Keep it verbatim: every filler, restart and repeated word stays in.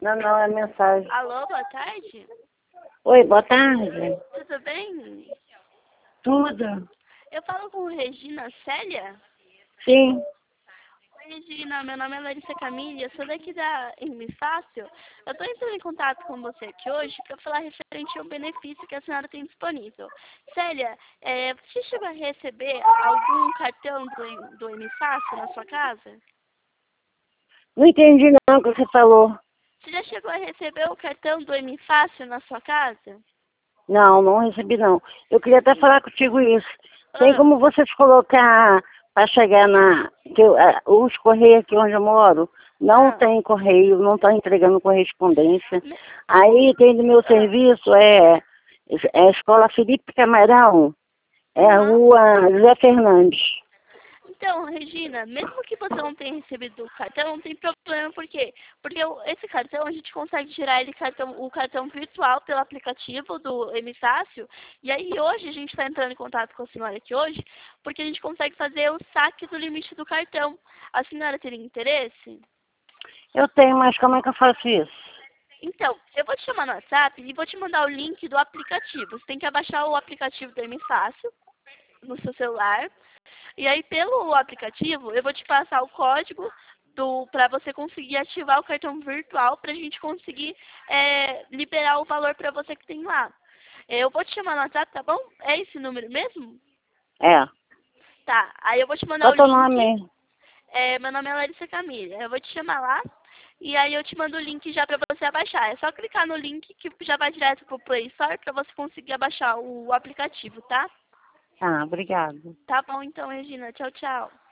Não, não, é mensagem. Alô, boa tarde? Oi, boa tarde. Tudo bem? Tudo? Eu falo com Regina Célia? Sim. Oi, Regina, meu nome é Larissa Camille, eu sou daqui da M Fácil. Eu estou entrando em contato com você aqui hoje para falar referente ao benefício que a senhora tem disponível. Célia, é, você chegou a receber algum cartão do, do M Fácil na sua casa? Não entendi não o que você falou. Você já chegou a receber o cartão do M Fácil na sua casa? Não, não recebi não. Eu queria até falar contigo isso. Tem Ah, como vocês colocar para chegar na... Que eu, eh, os correios aqui onde eu moro, não ah, tem correio, não está entregando correspondência. me- Aí tem do meu ah, serviço, é, é a Escola Felipe Camarão, é a aham. Rua José Fernandes. Então, Regina, mesmo que você não tenha recebido o cartão, não tem problema, por quê? Porque o- esse cartão, a gente consegue tirar ele cartão, o cartão virtual pelo aplicativo do M Fácil, e aí hoje a gente está entrando em contato com a senhora aqui hoje, porque a gente consegue fazer o saque do limite do cartão. A senhora teria interesse? Eu tenho, mas como é que eu faço isso? Então, eu vou te chamar no WhatsApp e vou te mandar o link do aplicativo. Você tem que abaixar o aplicativo do M Fácil no seu celular. E aí, pelo aplicativo, eu vou te passar o código do para você conseguir ativar o cartão virtual para a gente conseguir é, liberar o valor para você que tem lá. É, Eu vou te chamar no WhatsApp, tá bom? É esse número mesmo? É. Tá. Aí eu vou te mandar Qual o é o teu link. nome? É, meu nome é Larissa Camila. Eu vou te chamar lá. E aí eu te mando o link já para você abaixar. É só clicar no link que já vai direto pro Play Store para você conseguir abaixar o aplicativo, tá? Ah, obrigado. Tá bom então, Regina. Tchau, tchau.